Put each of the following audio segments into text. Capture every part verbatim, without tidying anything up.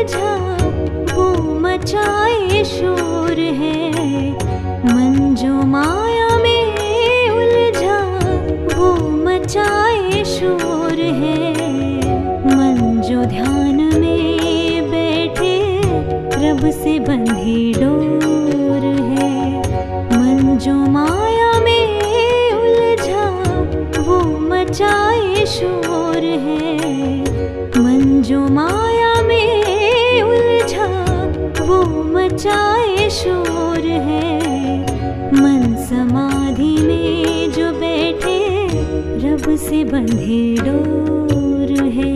उलझा वो मचाए शोर है। मन जो माया में उलझा वो मचाए शोर है। मन जो ध्यान में बैठे रब से बंधी डोर है। मन जो माया में उलझा वो मचाए शोर है। मन जो माया में उलझा वो मचाए शोर है। मन समाधि में जो बैठे रब से बंधे डोर है।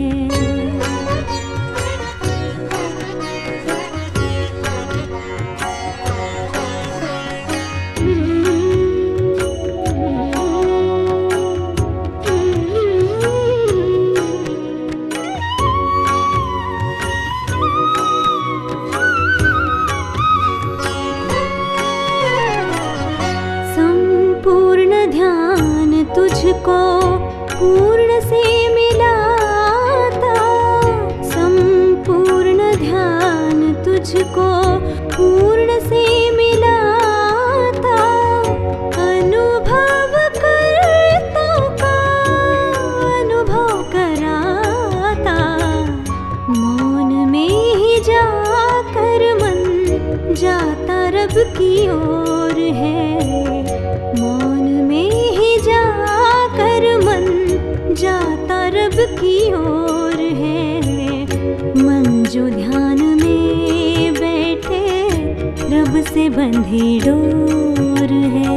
संपूर्ण ध्यान तुझको पूर्ण से मिलाता। संपूर्ण ध्यान तुझको पूर्ण से मिलाता। अनुभव करता का अनुभव कराता। मौन में ही जाकर मन जाता रब की ओर है। मौन में ही जाकर मन जाता रब की ओर है। मन जो ध्यान में बैठे रब से बंधी डोर है।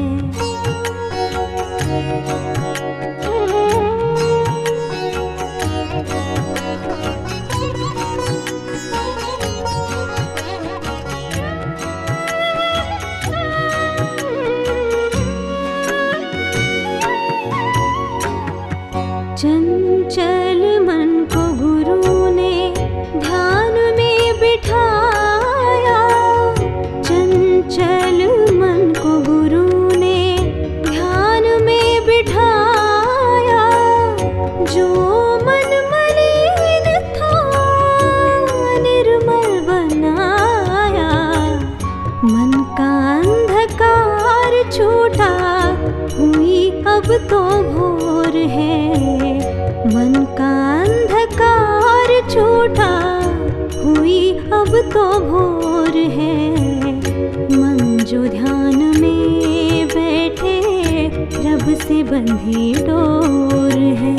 चंचल मन को गुरु ने ध्यान में बिठाया। चंचल मन को गुरु ने ध्यान में बिठाया। जो मन मलिन था निर्मल बनाया। मन का अंधकार छूटा हुई अब तो भोर है। मन का अंधकार छूटा हुई अब तो भोर है। मन जो ध्यान में बैठे रब से बंधी डोर है।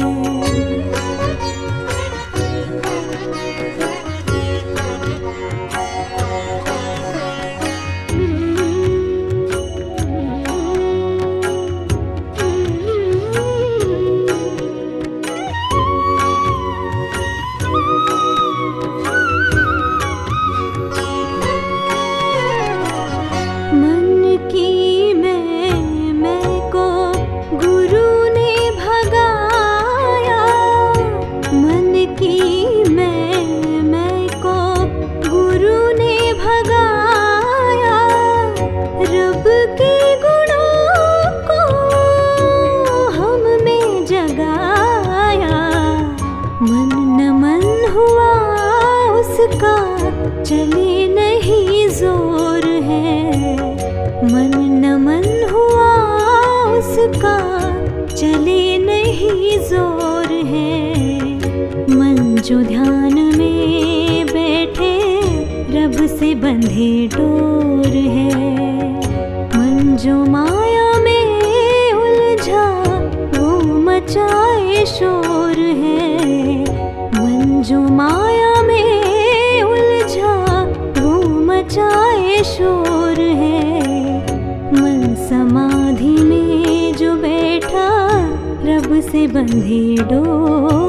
चले नहीं जोर है। मन नमन हुआ उसका चले नहीं जोर है। मन जो ध्यान में बैठे रब से बंधे डोर है। मन जो माया में उलझा वो मचाए शोर है। मन जो माया में मचाए शोर है। मन समाधि में जो बैठा रब से बंधे डोर